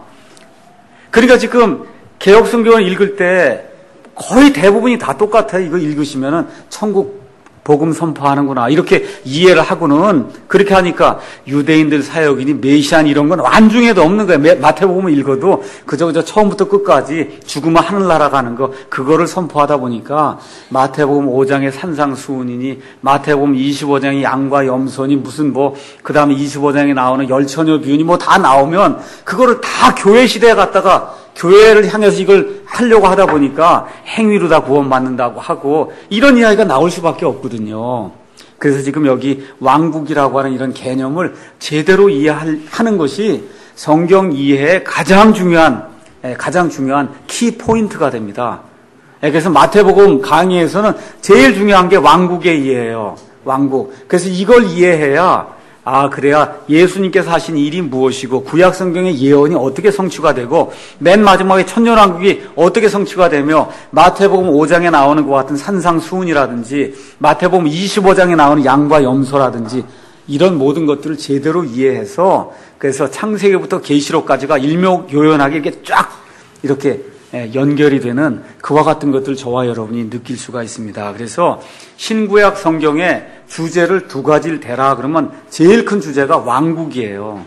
그러니까 지금 개혁 성경을 읽을 때 거의 대부분이 다 똑같아요. 이거 읽으시면은 천국 복음 선포하는구나 이렇게 이해를 하고는 그렇게 하니까 유대인들 사역이니 메시안 이런 건 안중에도 없는 거예요. 마태복음을 읽어도 그저 그저 처음부터 끝까지 죽으면 하늘나라 가는 거 그거를 선포하다 보니까 마태복음 오 장의 산상수훈이니 마태복음 이십오 장의 양과 염소니 무슨 뭐 그 다음에 이십오 장에 나오는 열처녀 비유니 뭐 다 나오면 그거를 다 교회 시대에 갔다가 교회를 향해서 이걸 하려고 하다 보니까 행위로 다 구원받는다고 하고 이런 이야기가 나올 수밖에 없거든요. 그래서 지금 여기 왕국이라고 하는 이런 개념을 제대로 이해하는 것이 성경 이해의 가장 중요한 가장 중요한 키 포인트가 됩니다. 그래서 마태복음 강의에서는 제일 중요한 게 왕국의 이해예요. 왕국. 그래서 이걸 이해해야 아, 그래야 예수님께서 하신 일이 무엇이고 구약 성경의 예언이 어떻게 성취가 되고 맨 마지막에 천년왕국이 어떻게 성취가 되며 마태복음 오 장에 나오는 것 같은 산상수훈이라든지 마태복음 이십오 장에 나오는 양과 염소라든지 이런 모든 것들을 제대로 이해해서 그래서 창세기부터 계시록까지가 일목요연하게 이렇게 쫙 이렇게 연결이 되는 그와 같은 것들을 저와 여러분이 느낄 수가 있습니다. 그래서 신구약 성경의 주제를 두 가지를 대라 그러면 제일 큰 주제가 왕국이에요.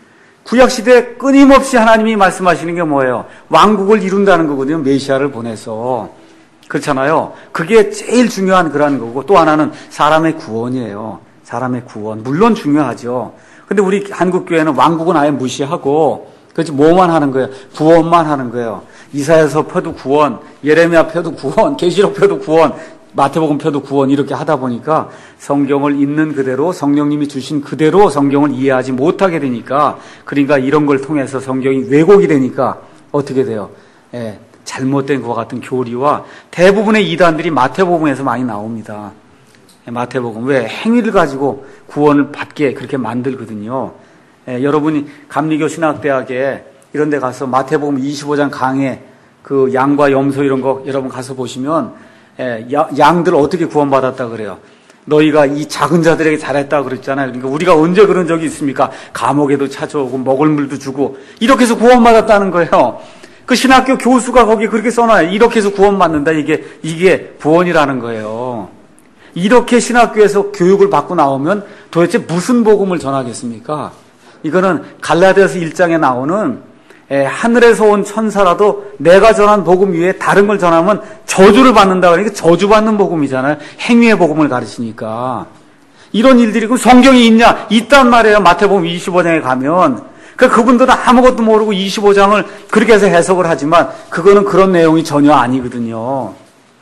구약시대에 끊임없이 하나님이 말씀하시는 게 뭐예요? 왕국을 이룬다는 거거든요. 메시아를 보내서. 그렇잖아요. 그게 제일 중요한 그런 거고 또 하나는 사람의 구원이에요. 사람의 구원. 물론 중요하죠. 근데 우리 한국교회는 왕국은 아예 무시하고 그렇지 뭐만 하는 거예요? 구원만 하는 거예요. 이사야서 펴도 구원, 예레미야 펴도 구원, 계시록 펴도 구원, 마태복음 펴도 구원 이렇게 하다 보니까 성경을 있는 그대로 성령님이 주신 그대로 성경을 이해하지 못하게 되니까 그러니까 이런 걸 통해서 성경이 왜곡이 되니까 어떻게 돼요? 예, 잘못된 것과 같은 교리와 대부분의 이단들이 마태복음에서 많이 나옵니다. 예, 마태복음 왜 행위를 가지고 구원을 받게 그렇게 만들거든요. 예, 여러분이 감리교 신학대학에 이런 데 가서 마태복음 이십오 장 강해 그 양과 염소 이런 거 여러분 가서 보시면 예, 양들 어떻게 구원받았다 그래요? 너희가 이 작은 자들에게 잘했다 그랬잖아요. 그러니까 우리가 언제 그런 적이 있습니까? 감옥에도 찾아오고 먹을 물도 주고 이렇게 해서 구원받았다는 거예요. 그 신학교 교수가 거기 그렇게 써놔요. 이렇게 해서 구원받는다. 이게 이게 구원이라는 거예요. 이렇게 신학교에서 교육을 받고 나오면 도대체 무슨 복음을 전하겠습니까? 이거는 갈라디아서 일 장에 나오는 에, 하늘에서 온 천사라도 내가 전한 복음 위에 다른 걸 전하면 저주를 받는다 그러니까 저주받는 복음이잖아요. 행위의 복음을 가르치니까. 이런 일들이 그 성경이 있냐? 있단 말이에요. 마태복음 이십오 장에 가면. 그러니까 그분들은 아무것도 모르고 이십오 장을 그렇게 해서 해석을 하지만 그거는 그런 내용이 전혀 아니거든요.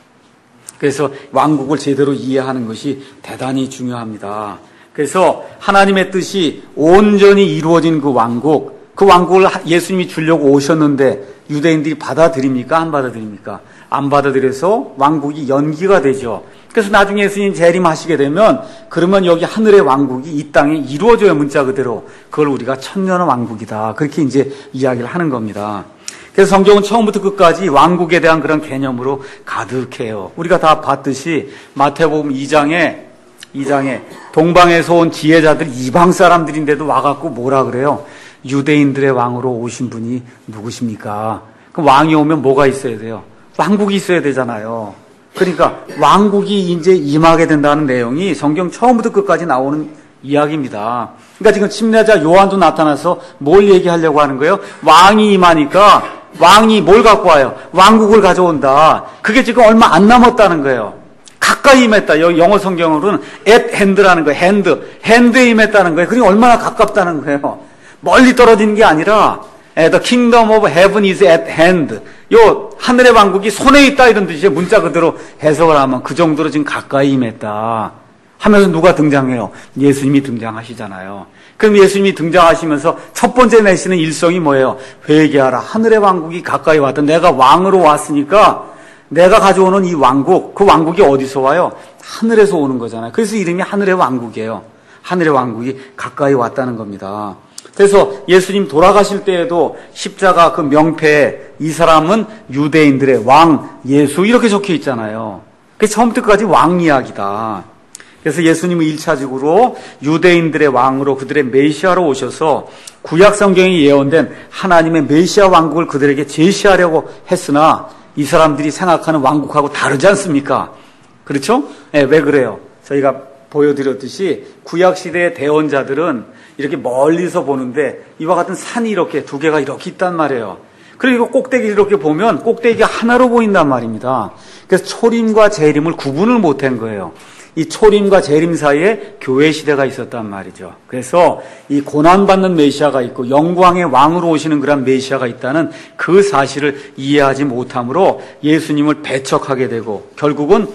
그래서 왕국을 제대로 이해하는 것이 대단히 중요합니다. 그래서 하나님의 뜻이 온전히 이루어진 그 왕국, 그 왕국을 예수님이 주려고 오셨는데 유대인들이 받아들입니까? 안 받아들입니까? 안 받아들여서 왕국이 연기가 되죠. 그래서 나중에 예수님 재림하시게 되면 그러면 여기 하늘의 왕국이 이 땅에 이루어져요. 문자 그대로. 그걸 우리가 천년 왕국이다. 그렇게 이제 이야기를 하는 겁니다. 그래서 성경은 처음부터 끝까지 왕국에 대한 그런 개념으로 가득해요. 우리가 다 봤듯이 마태복음 이 장에 이 장에 동방에서 온 지혜자들 이방 사람들인데도 와갖고 뭐라 그래요? 유대인들의 왕으로 오신 분이 누구십니까? 그럼 왕이 오면 뭐가 있어야 돼요? 왕국이 있어야 되잖아요. 그러니까 왕국이 이제 임하게 된다는 내용이 성경 처음부터 끝까지 나오는 이야기입니다. 그러니까 지금 침례자 요한도 나타나서 뭘 얘기하려고 하는 거예요? 왕이 임하니까 왕이 뭘 갖고 와요? 왕국을 가져온다. 그게 지금 얼마 안 남았다는 거예요. 가까이 임했다. 여기 영어 성경으로는 at hand라는 거예요. hand. hand에 임했다는 거예요. 그러니까 얼마나 가깝다는 거예요. 멀리 떨어지는 게 아니라 The kingdom of heaven is at hand. 요 하늘의 왕국이 손에 있다 이런 뜻이에요. 문자 그대로 해석을 하면 그 정도로 지금 가까이 임했다 하면서 누가 등장해요? 예수님이 등장하시잖아요. 그럼 예수님이 등장하시면서 첫 번째 내시는 일성이 뭐예요? 회개하라. 하늘의 왕국이 가까이 왔다. 내가 왕으로 왔으니까 내가 가져오는 이 왕국, 그 왕국이 어디서 와요? 하늘에서 오는 거잖아요. 그래서 이름이 하늘의 왕국이에요. 하늘의 왕국이 가까이 왔다는 겁니다. 그래서 예수님 돌아가실 때에도 십자가 그 명패에 이 사람은 유대인들의 왕 예수 이렇게 적혀 있잖아요. 그게 처음부터 끝까지 왕 이야기다. 그래서 예수님은 일차적으로 유대인들의 왕으로 그들의 메시아로 오셔서 구약 성경에 예언된 하나님의 메시아 왕국을 그들에게 제시하려고 했으나 이 사람들이 생각하는 왕국하고 다르지 않습니까? 그렇죠? 네, 왜 그래요? 저희가 보여드렸듯이 구약시대의 대언자들은 이렇게 멀리서 보는데 이와 같은 산이 이렇게 두 개가 이렇게 있단 말이에요. 그리고 꼭대기를 이렇게 보면 꼭대기가 하나로 보인단 말입니다. 그래서 초림과 재림을 구분을 못한 거예요. 이 초림과 재림 사이에 교회 시대가 있었단 말이죠. 그래서 이 고난받는 메시아가 있고 영광의 왕으로 오시는 그런 메시아가 있다는 그 사실을 이해하지 못함으로 예수님을 배척하게 되고 결국은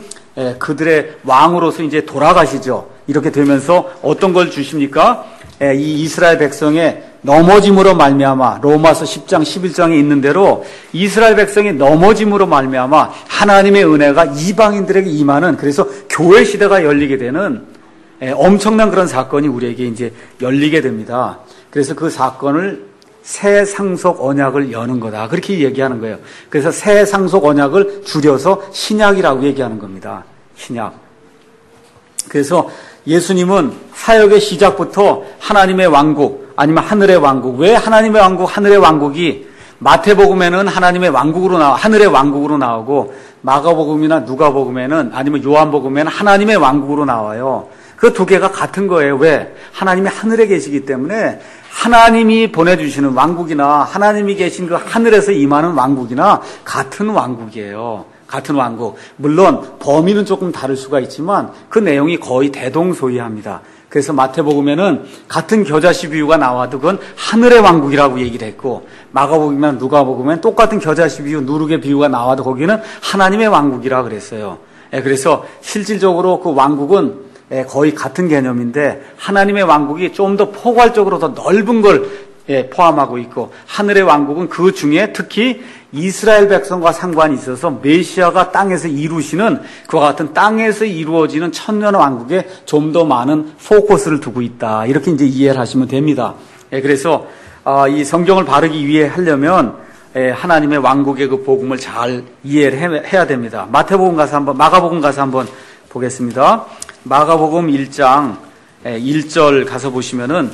그들의 왕으로서 이제 돌아가시죠. 이렇게 되면서 어떤 걸 주십니까? 이 이스라엘 백성의 넘어짐으로 말미암아 로마서 십 장 십일 장에 있는 대로 이스라엘 백성의 넘어짐으로 말미암아 하나님의 은혜가 이방인들에게 임하는 그래서 교회 시대가 열리게 되는 엄청난 그런 사건이 우리에게 이제 열리게 됩니다. 그래서 그 사건을 새 상속 언약을 여는 거다. 그렇게 얘기하는 거예요. 그래서 새 상속 언약을 줄여서 신약이라고 얘기하는 겁니다. 신약. 그래서 예수님은 사역의 시작부터 하나님의 왕국 아니면 하늘의 왕국. 왜 하나님의 왕국, 하늘의 왕국이 마태복음에는 하나님의 왕국으로 나와, 하늘의 왕국으로 나오고 마가복음이나 누가복음에는 아니면 요한복음에는 하나님의 왕국으로 나와요. 그 두 개가 같은 거예요. 왜? 하나님이 하늘에 계시기 때문에 하나님이 보내주시는 왕국이나 하나님이 계신 그 하늘에서 임하는 왕국이나 같은 왕국이에요. 같은 왕국. 물론 범위는 조금 다를 수가 있지만 그 내용이 거의 대동소이합니다. 그래서 마태복음에는 같은 겨자씨 비유가 나와도 그건 하늘의 왕국이라고 얘기를 했고 마가복음이나 누가복음엔 똑같은 겨자씨 비유, 누룩의 비유가 나와도 거기는 하나님의 왕국이라 그랬어요. 그래서 실질적으로 그 왕국은 거의 같은 개념인데 하나님의 왕국이 좀 더 포괄적으로 더 넓은 걸 포함하고 있고 하늘의 왕국은 그 중에 특히 이스라엘 백성과 상관이 있어서 메시아가 땅에서 이루시는 그와 같은 땅에서 이루어지는 천년 왕국에 좀 더 많은 포커스를 두고 있다. 이렇게 이제 이해를 하시면 됩니다. 그래서 이 성경을 바르게 위해 하려면 하나님의 왕국의 그 복음을 잘 이해를 해야 됩니다. 마태복음 가서 한번, 마가복음 가서 한번 보겠습니다. 마가복음 일 장 일 절 가서 보시면은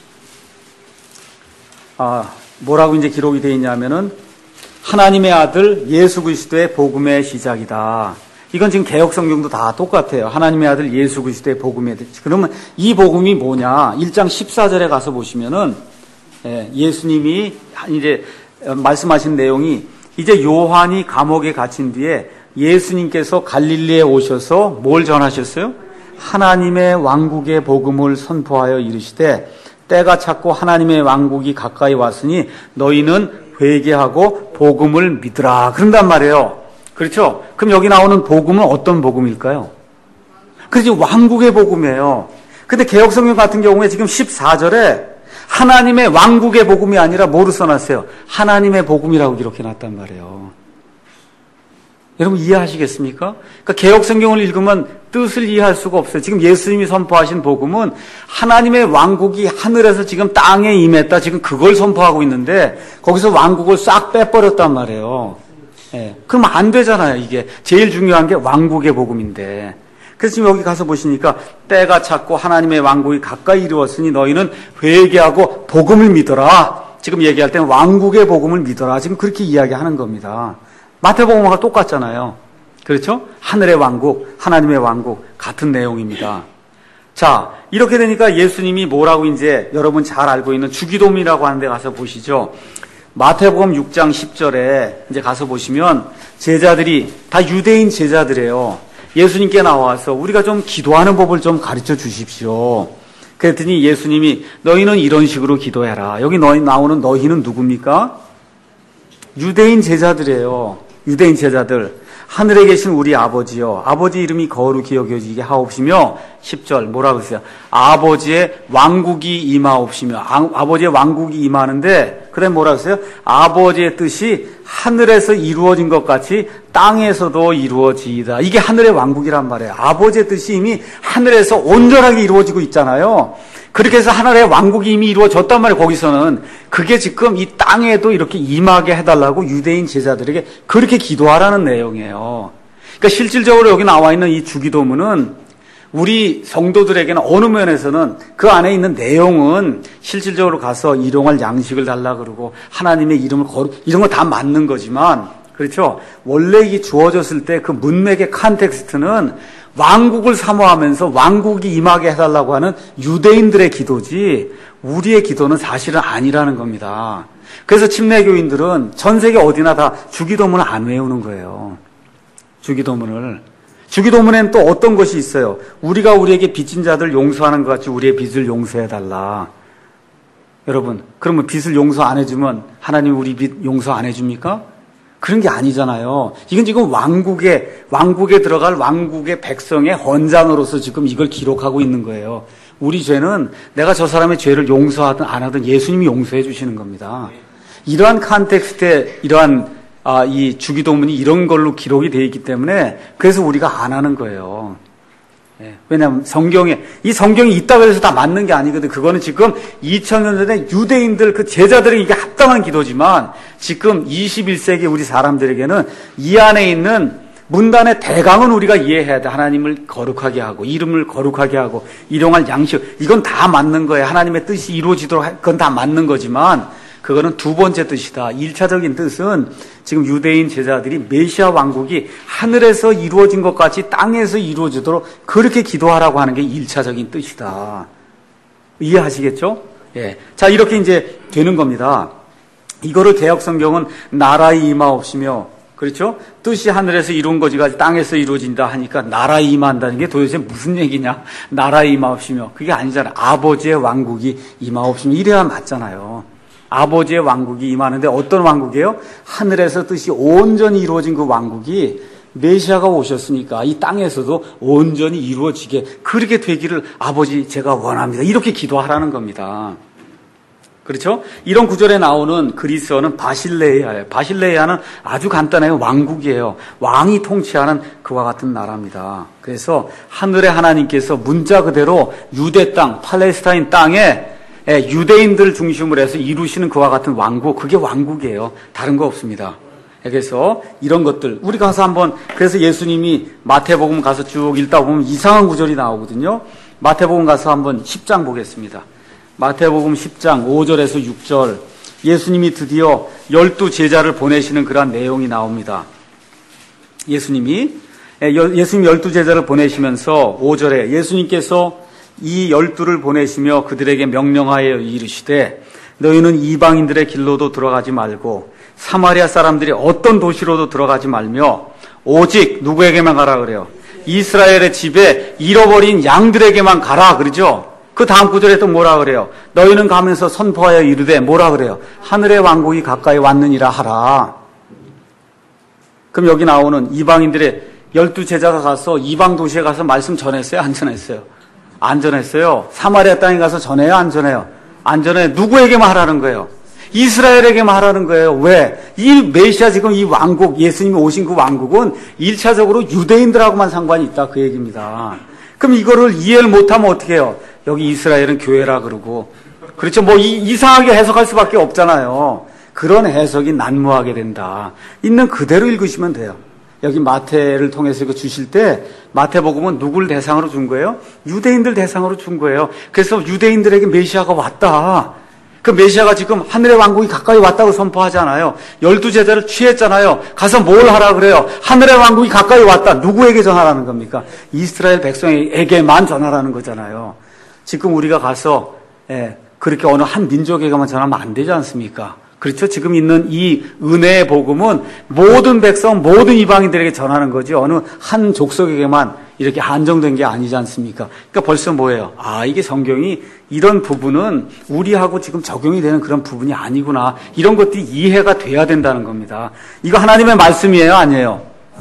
아, 뭐라고 이제 기록이 되어 있냐면은 하나님의 아들 예수 그리스도의 복음의 시작이다. 이건 지금 개역 성경도 다 똑같아요. 하나님의 아들 예수 그리스도의 복음의. 그러면 이 복음이 뭐냐? 일 장 십사 절에 가서 보시면은 예수님이 이제 말씀하신 내용이 이제 요한이 감옥에 갇힌 뒤에 예수님께서 갈릴리에 오셔서 뭘 전하셨어요? 하나님의 왕국의 복음을 선포하여 이르시되 때가 찼고 하나님의 왕국이 가까이 왔으니 너희는 회개하고 복음을 믿으라. 그런단 말이에요. 그렇죠? 그럼 여기 나오는 복음은 어떤 복음일까요? 그렇지, 왕국의 복음이에요. 근데 개역성경 같은 경우에 지금 십사 절에 하나님의 왕국의 복음이 아니라 뭐로 써놨어요? 하나님의 복음이라고 기록해 놨단 말이에요. 여러분 이해하시겠습니까? 그러니까 개역성경을 읽으면 뜻을 이해할 수가 없어요. 지금 예수님이 선포하신 복음은 하나님의 왕국이 하늘에서 지금 땅에 임했다. 지금 그걸 선포하고 있는데 거기서 왕국을 싹 빼버렸단 말이에요. 예. 그러면 안 되잖아요. 이게 제일 중요한 게 왕국의 복음인데. 그래서 지금 여기 가서 보시니까 때가 찼고 하나님의 왕국이 가까이 이루었으니 너희는 회개하고 복음을 믿어라. 지금 얘기할 때는 왕국의 복음을 믿어라. 지금 그렇게 이야기하는 겁니다. 마태복음과 똑같잖아요. 그렇죠? 하늘의 왕국, 하나님의 왕국 같은 내용입니다. 자, 이렇게 되니까 예수님이 뭐라고 이제 여러분 잘 알고 있는 주기도문이라고 하는 데 가서 보시죠. 마태복음 육 장 십 절에 이제 가서 보시면 제자들이 다 유대인 제자들이에요. 예수님께 나와서 우리가 좀 기도하는 법을 좀 가르쳐 주십시오. 그랬더니 예수님이 너희는 이런 식으로 기도해라. 여기 너희 나오는 너희는 누굽니까? 유대인 제자들이에요. 유대인 제자들. 하늘에 계신 우리 아버지요. 아버지 이름이 거룩히 여겨지게 하옵시며 십 절 뭐라고 했어요? 아버지의 왕국이 임하옵시며. 아, 아버지의 왕국이 임하는데 그다음에 뭐라고 했어요? 아버지의 뜻이 하늘에서 이루어진 것 같이 땅에서도 이루어지이다. 이게 하늘의 왕국이란 말이에요. 아버지의 뜻이 이미 하늘에서 온전하게 이루어지고 있잖아요. 그렇게 해서 하늘의 왕국이 이미 이루어졌단 말이에요. 거기서는. 그게 지금 이 땅에도 이렇게 임하게 해달라고 유대인 제자들에게 그렇게 기도하라는 내용이에요. 그러니까 실질적으로 여기 나와 있는 이 주기도문은 우리 성도들에게는 어느 면에서는 그 안에 있는 내용은 실질적으로 가서 일용할 양식을 달라 그러고 하나님의 이름을 거룩 이런 거 다 맞는 거지만 그렇죠. 원래 이게 주어졌을 때 그 문맥의 컨텍스트는 왕국을 사모하면서 왕국이 임하게 해달라고 하는 유대인들의 기도지 우리의 기도는 사실은 아니라는 겁니다. 그래서 침례교인들은 전 세계 어디나 다 주기도문을 안 외우는 거예요. 주기도문을. 주기도문에는 또 어떤 것이 있어요? 우리가 우리에게 빚진 자들 용서하는 것 같이 우리의 빚을 용서해달라. 여러분, 그러면 빚을 용서 안 해주면 하나님 우리 빚 용서 안 해줍니까? 그런 게 아니잖아요. 이건 지금 왕국에, 왕국에 들어갈 왕국의 백성의 헌장으로서 지금 이걸 기록하고 있는 거예요. 우리 죄는 내가 저 사람의 죄를 용서하든 안 하든 예수님이 용서해 주시는 겁니다. 이러한 컨텍스트에 이러한 아, 이 주기도문이 이런 걸로 기록이 되어 있기 때문에 그래서 우리가 안 하는 거예요. 예, 왜냐하면 성경에 이 성경이 있다고 해서 다 맞는 게 아니거든. 그거는 지금 이천 년 전에 유대인들 그 제자들에게 이게 합당한 기도지만 지금 이십일 세기 우리 사람들에게는 이 안에 있는 문단의 대강은 우리가 이해해야 돼. 하나님을 거룩하게 하고 이름을 거룩하게 하고 일용할 양식, 이건 다 맞는 거예요. 하나님의 뜻이 이루어지도록 그건 다 맞는 거지만 그거는 두 번째 뜻이다. 일차적인 뜻은 지금 유대인 제자들이 메시아 왕국이 하늘에서 이루어진 것 같이 땅에서 이루어지도록 그렇게 기도하라고 하는 게 일차적인 뜻이다. 이해하시겠죠? 예. 자, 이렇게 이제 되는 겁니다. 이거를 개역 성경은 나라의 임하옵시며, 그렇죠? 뜻이 하늘에서 이룬 거지가 땅에서 이루어진다 하니까 나라에 임한다는 게 도대체 무슨 얘기냐? 나라에 임하옵시며. 그게 아니잖아요. 아버지의 왕국이 임하옵시며. 이래야 맞잖아요. 아버지의 왕국이 임하는데 어떤 왕국이에요? 하늘에서 뜻이 온전히 이루어진 그 왕국이 메시아가 오셨으니까 이 땅에서도 온전히 이루어지게 그렇게 되기를 아버지 제가 원합니다. 이렇게 기도하라는 겁니다. 그렇죠? 이런 구절에 나오는 그리스어는 바실레이아예요. 바실레이아는 아주 간단해요. 왕국이에요. 왕이 통치하는 그와 같은 나라입니다. 그래서 하늘의 하나님께서 문자 그대로 유대 땅, 팔레스타인 땅에 유대인들 중심으로 해서 이루시는 그와 같은 왕국, 그게 왕국이에요. 다른 거 없습니다. 그래서 이런 것들 우리 가서 한번, 그래서 예수님이 마태복음 가서 쭉 읽다 보면 이상한 구절이 나오거든요. 마태복음 가서 한번 십 장 보겠습니다. 마태복음 십 장 오 절에서 육 절, 예수님이 드디어 열두 제자를 보내시는 그런 내용이 나옵니다. 예수님이 예수님 열두 제자를 보내시면서 오 절에 예수님께서 이 열두를 보내시며 그들에게 명령하여 이르시되 너희는 이방인들의 길로도 들어가지 말고 사마리아 사람들이 어떤 도시로도 들어가지 말며 오직 누구에게만 가라 그래요? 이스라엘의 집에 잃어버린 양들에게만 가라 그러죠? 그 다음 구절에 또 뭐라 그래요? 너희는 가면서 선포하여 이르되 뭐라 그래요? 하늘의 왕국이 가까이 왔느니라 하라. 그럼 여기 나오는 이방인들의 열두 제자가 가서 이방 도시에 가서 말씀 전했어요? 안 전했어요? 안 전했어요. 사마리아 땅에 가서 전해요? 안 전해요? 안 전해요. 누구에게만 하라는 거예요? 이스라엘에게만 하라는 거예요. 왜? 이 메시아 지금 이 왕국, 예수님이 오신 그 왕국은 일차적으로 유대인들하고만 상관이 있다 그 얘기입니다. 그럼 이거를 이해를 못하면 어떻게 해요? 여기 이스라엘은 교회라 그러고, 그렇죠? 뭐 이, 이상하게 해석할 수밖에 없잖아요. 그런 해석이 난무하게 된다. 있는 그대로 읽으시면 돼요. 여기 마태를 통해서 이거 주실 때 마태복음은 누굴 대상으로 준 거예요? 유대인들 대상으로 준 거예요. 그래서 유대인들에게 메시아가 왔다. 그 메시아가 지금 하늘의 왕국이 가까이 왔다고 선포하잖아요. 열두 제자를 취했잖아요. 가서 뭘 하라 그래요? 하늘의 왕국이 가까이 왔다. 누구에게 전하라는 겁니까? 이스라엘 백성에게만 전하라는 거잖아요. 지금 우리가 가서 예, 그렇게 어느 한 민족에게만 전하면 안 되지 않습니까? 그렇죠? 지금 있는 이 은혜의 복음은 모든 백성, 모든 이방인들에게 전하는 거지 어느 한 족속에게만 이렇게 한정된 게 아니지 않습니까? 그러니까 벌써 뭐예요? 아, 이게 성경이 이런 부분은 우리하고 지금 적용이 되는 그런 부분이 아니구나. 이런 것들이 이해가 돼야 된다는 겁니다. 이거 하나님의 말씀이에요? 아니에요?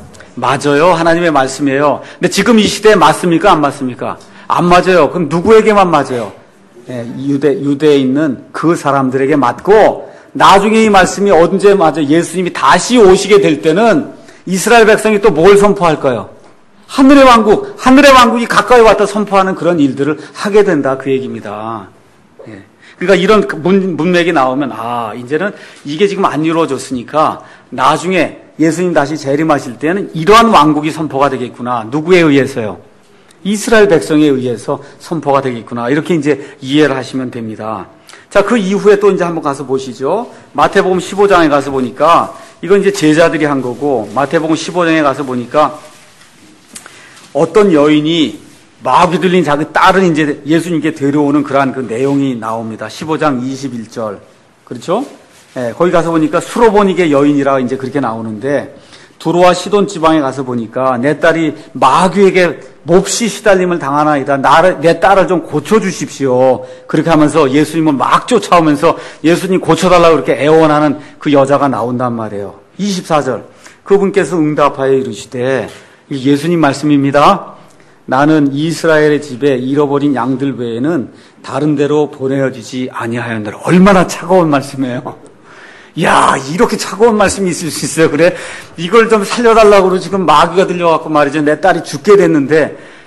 맞아요. 하나님의 말씀이에요. 근데 지금 이 시대에 맞습니까? 안 맞습니까? 안 맞아요. 그럼 누구에게만 맞아요? 예, 유대, 유대에 있는 그 사람들에게 맞고 나중에 이 말씀이 언제 맞아? 예수님이 다시 오시게 될 때는 이스라엘 백성이 또 뭘 선포할까요? 하늘의 왕국, 하늘의 왕국이 가까이 왔다 선포하는 그런 일들을 하게 된다 그 얘기입니다. 예. 그러니까 이런 문, 문맥이 나오면 아 이제는 이게 지금 안 이루어졌으니까 나중에 예수님 다시 재림하실 때는 이러한 왕국이 선포가 되겠구나. 누구에 의해서요? 이스라엘 백성에 의해서 선포가 되겠구나. 이렇게 이제 이해를 하시면 됩니다. 자, 그 이후에 또 이제 한번 가서 보시죠. 마태복음 십오 장에 가서 보니까 이건 이제 제자들이 한 거고 마태복음 십오 장에 가서 보니까 어떤 여인이 마귀 들린 자기 딸을 이제 예수님께 데려오는 그러한 그 내용이 나옵니다. 십오 장 이십일 절. 그렇죠? 예, 거기 가서 보니까 수로보니게 여인이라 이제 그렇게 나오는데 두로와 시돈 지방에 가서 보니까 내 딸이 마귀에게 몹시 시달림을 당하나이다. 나를, 내 딸을 좀 고쳐주십시오. 그렇게 하면서 예수님을 막 쫓아오면서 예수님 고쳐달라고 그렇게 애원하는 그 여자가 나온단 말이에요. 이십사 절. 그분께서 응답하여 이르시되 예수님 말씀입니다. 나는 이스라엘의 집에 잃어버린 양들 외에는 다른 데로 보내어지지 아니하였느라. 얼마나 차가운 말씀이에요. 야, 이렇게 차가운 말씀이 있을 수 있어요. 그래? 이걸 좀 살려달라고 지금 마귀가 들려갖고 말이죠. 내 딸이 죽게 됐는데,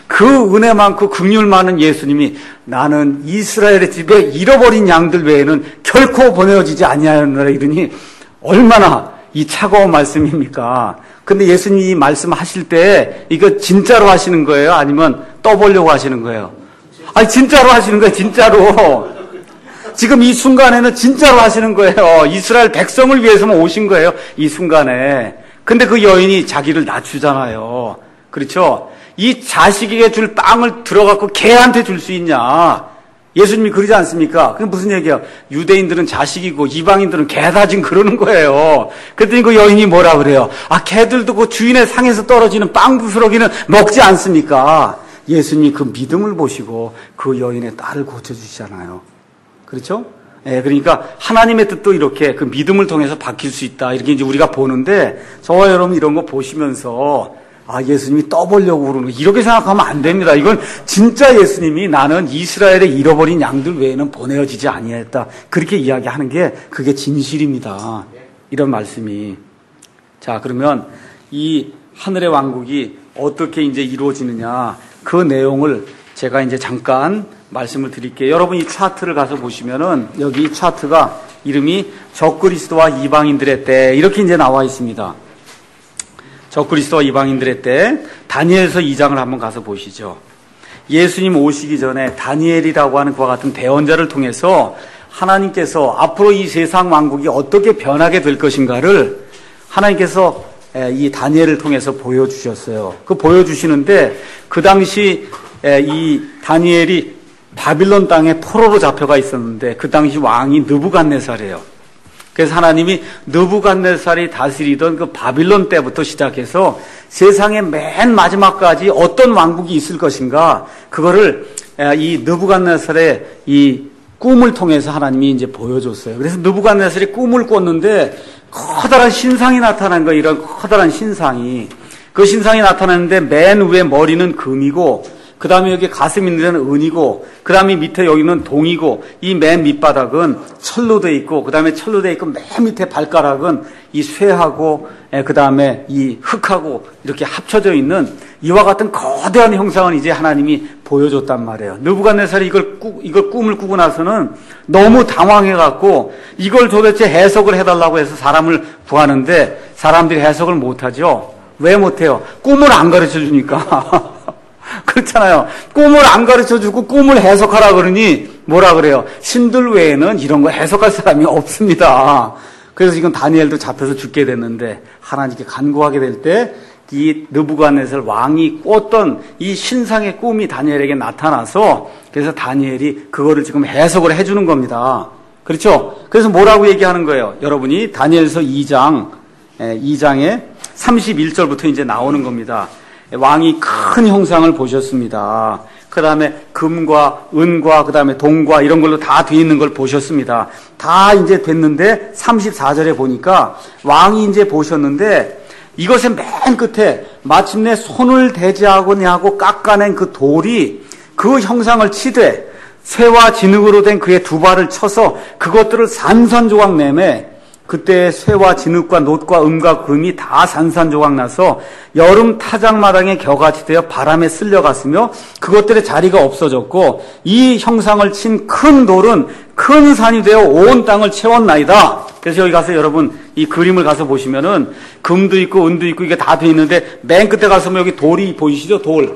그 은혜 많고 긍휼 많은 예수님이 나는 이스라엘의 집에 잃어버린 양들 외에는 결코 보내어지지 아니하였노라 이러니 얼마나 이 차가운 말씀입니까? 근데 예수님이 이 말씀하실 때 이거 진짜로 하시는 거예요? 아니면 떠보려고 하시는 거예요? 아니 진짜로 하시는 거예요. 진짜로. 지금 이 순간에는 진짜로 하시는 거예요. 이스라엘 백성을 위해서만 오신 거예요. 이 순간에. 근데 그 여인이 자기를 낮추잖아요. 그렇죠? 이 자식에게 줄 빵을 들어갖고 개한테 줄 수 있냐? 예수님이 그러지 않습니까? 그게 무슨 얘기야? 유대인들은 자식이고 이방인들은 개다 지금 그러는 거예요. 그랬더니 그 여인이 뭐라 그래요? 아, 개들도 그 주인의 상에서 떨어지는 빵 부스러기는 먹지 않습니까? 예수님이 그 믿음을 보시고 그 여인의 딸을 고쳐주시잖아요. 그렇죠? 예, 그러니까 하나님의 뜻도 이렇게 그 믿음을 통해서 바뀔 수 있다. 이렇게 이제 우리가 보는데 저와 여러분 이런 거 보시면서 아, 예수님이 떠보려고 그러는 거 이렇게 생각하면 안 됩니다. 이건 진짜 예수님이 나는 이스라엘의 잃어버린 양들 외에는 보내어지지 아니했다. 그렇게 이야기하는 게 그게 진실입니다. 이런 말씀이. 자, 그러면 이 하늘의 왕국이 어떻게 이제 이루어지느냐 그 내용을 제가 이제 잠깐 말씀을 드릴게요. 여러분 이 차트를 가서 보시면은 여기 차트가 이름이 적그리스도와 이방인들의 때 이렇게 이제 나와 있습니다. 적그리스도와 이방인들의 때 다니엘서 이 장을 한번 가서 보시죠. 예수님 오시기 전에 다니엘이라고 하는 그와 같은 대언자를 통해서 하나님께서 앞으로 이 세상 왕국이 어떻게 변하게 될 것인가를 하나님께서 이 다니엘을 통해서 보여주셨어요. 그 보여주시는데 그 당시 이 다니엘이 바빌론 땅에 포로로 잡혀가 있었는데 그 당시 왕이 느부갓네살이에요. 그래서 하나님이 느부갓네살이 다스리던 그 바빌론 때부터 시작해서 세상의 맨 마지막까지 어떤 왕국이 있을 것인가 그거를 이 느부갓네살의 이 꿈을 통해서 하나님이 이제 보여줬어요. 그래서 느부갓네살이 꿈을 꿨는데 커다란 신상이 나타난 거예요. 이런 커다란 신상이. 그 신상이 나타났는데 맨 위에 머리는 금이고 그 다음에 여기 가슴 있는 데는 은이고 그 다음에 밑에 여기는 동이고 이 맨 밑바닥은 철로 돼 있고 그 다음에 철로 돼 있고 맨 밑에 발가락은 이 쇠하고 그 다음에 이 흙하고 이렇게 합쳐져 있는 이와 같은 거대한 형상을 이제 하나님이 보여줬단 말이에요. 느부갓네살이 이걸 꾸, 이걸 꿈을 꾸고 나서는 너무 당황해갖고 이걸 도대체 해석을 해달라고 해서 사람을 구하는데 사람들이 해석을 못하죠. 왜 못해요? 꿈을 안 가르쳐 주니까. 그렇잖아요. 꿈을 안 가르쳐주고 꿈을 해석하라 그러니 뭐라 그래요? 신들 외에는 이런 거 해석할 사람이 없습니다. 그래서 지금 다니엘도 잡혀서 죽게 됐는데 하나님께 간구하게 될 때 이 느부갓네살 왕이 꿨던 이 신상의 꿈이 다니엘에게 나타나서 그래서 다니엘이 그거를 지금 해석을 해주는 겁니다. 그렇죠? 그래서 뭐라고 얘기하는 거예요? 여러분이 다니엘서 이 장, 이 장에 삼십일 절부터 이제 나오는 겁니다. 왕이 큰 형상을 보셨습니다. 그 다음에 금과 은과 그 다음에 동과 이런 걸로 다 돼 있는 걸 보셨습니다. 다 이제 됐는데 삼십사 절에 보니까 왕이 이제 보셨는데 이것의 맨 끝에 마침내 손을 대지하고냐 하고 깎아낸 그 돌이 그 형상을 치되 쇠와 진흙으로 된 그의 두 발을 쳐서 그것들을 산산조각 내매 그때 쇠와 진흙과 놋과 음과 금이 다 산산조각 나서 여름 타작마당에 겨같이 되어 바람에 쓸려갔으며 그것들의 자리가 없어졌고 이 형상을 친 큰 돌은 큰 산이 되어 온 땅을 채웠나이다. 그래서 여기 가서 여러분 이 그림을 가서 보시면은 금도 있고 은도 있고 이게 다 돼 있는데 맨 끝에 가서 여기 돌이 보이시죠? 돌.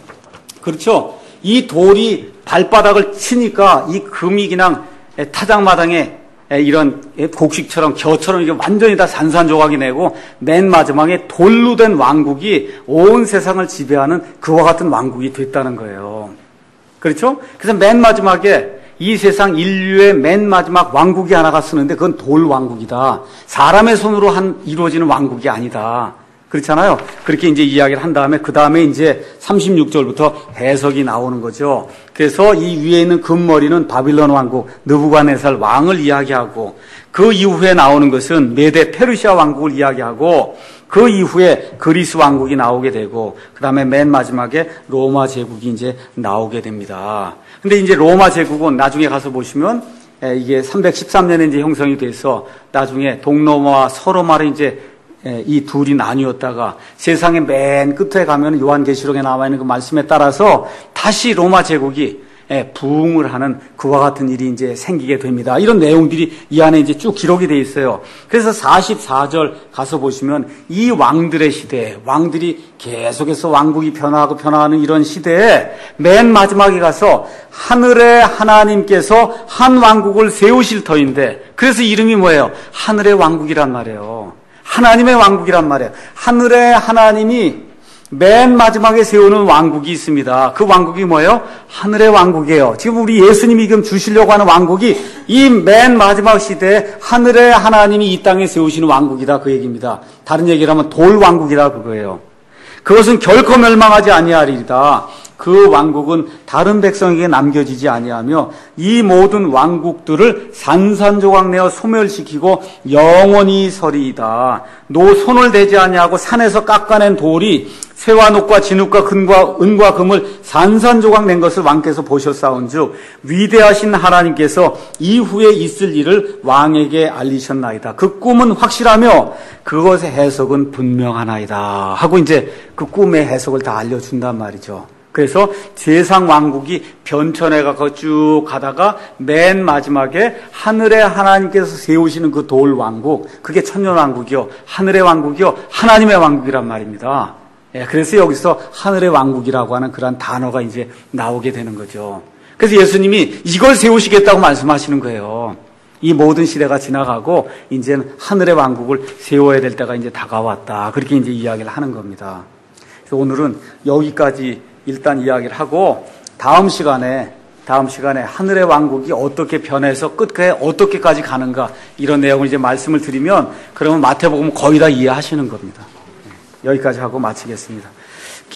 그렇죠? 이 돌이 발바닥을 치니까 이 금이 그냥 타작마당에 이런 곡식처럼 겨처럼 이게 완전히 다 산산조각이 내고 맨 마지막에 돌로 된 왕국이 온 세상을 지배하는 그와 같은 왕국이 됐다는 거예요. 그렇죠? 그래서 맨 마지막에 이 세상 인류의 맨 마지막 왕국이 하나가 쓰는데 그건 돌 왕국이다. 사람의 손으로 한 이루어지는 왕국이 아니다. 그렇잖아요. 그렇게 이제 이야기를 한 다음에 그 다음에 이제 삼십육 절부터 해석이 나오는 거죠. 그래서 이 위에 있는 금머리는 바빌론 왕국 느부갓네살 왕을 이야기하고 그 이후에 나오는 것은 메데 페르시아 왕국을 이야기하고 그 이후에 그리스 왕국이 나오게 되고 그 다음에 맨 마지막에 로마 제국이 이제 나오게 됩니다. 근데 이제 로마 제국은 나중에 가서 보시면 이게 삼백십삼 년에 이제 형성이 돼서 나중에 동로마와 서로마를 이제 이 둘이 나뉘었다가 세상의 맨 끝에 가면 요한계시록에 나와 있는 그 말씀에 따라서 다시 로마 제국이 부흥을 하는 그와 같은 일이 이제 생기게 됩니다. 이런 내용들이 이 안에 이제 쭉 기록이 돼 있어요. 그래서 사십사 절 가서 보시면 이 왕들의 시대에, 왕들이 계속해서 왕국이 변화하고 변화하는 이런 시대에 맨 마지막에 가서 하늘의 하나님께서 한 왕국을 세우실 터인데, 그래서 이름이 뭐예요? 하늘의 왕국이란 말이에요. 하나님의 왕국이란 말이에요. 하늘의 하나님이 맨 마지막에 세우는 왕국이 있습니다. 그 왕국이 뭐예요? 하늘의 왕국이에요. 지금 우리 예수님이 지금 주시려고 하는 왕국이 이 맨 마지막 시대에 하늘의 하나님이 이 땅에 세우시는 왕국이다, 그 얘기입니다. 다른 얘기를 하면 돌 왕국이다, 그거예요. 그것은 결코 멸망하지 아니하리이다. 그 왕국은 다른 백성에게 남겨지지 아니하며 이 모든 왕국들을 산산조각 내어 소멸시키고 영원히 서리이다. 노 손을 대지 아니하고 산에서 깎아낸 돌이 쇠와 녹과 진흙과 금과, 은과 금을 산산조각 낸 것을 왕께서 보셨사온즉 위대하신 하나님께서 이후에 있을 일을 왕에게 알리셨나이다. 그 꿈은 확실하며 그것의 해석은 분명하나이다 하고 이제 그 꿈의 해석을 다 알려준단 말이죠. 그래서 세상 왕국이 변천해가고 쭉 가다가 맨 마지막에 하늘의 하나님께서 세우시는 그 돌 왕국, 그게 천년 왕국이요, 하늘의 왕국이요, 하나님의 왕국이란 말입니다. 예, 그래서 여기서 하늘의 왕국이라고 하는 그런 단어가 이제 나오게 되는 거죠. 그래서 예수님이 이걸 세우시겠다고 말씀하시는 거예요. 이 모든 시대가 지나가고 이제는 하늘의 왕국을 세워야 될 때가 이제 다가왔다. 그렇게 이제 이야기를 하는 겁니다. 그래서 오늘은 여기까지 일단 이야기를 하고 다음 시간에 다음 시간에 하늘의 왕국이 어떻게 변해서 끝에 어떻게까지 가는가 이런 내용을 이제 말씀을 드리면 그러면 마태복음 거의 다 이해하시는 겁니다. 여기까지 하고 마치겠습니다.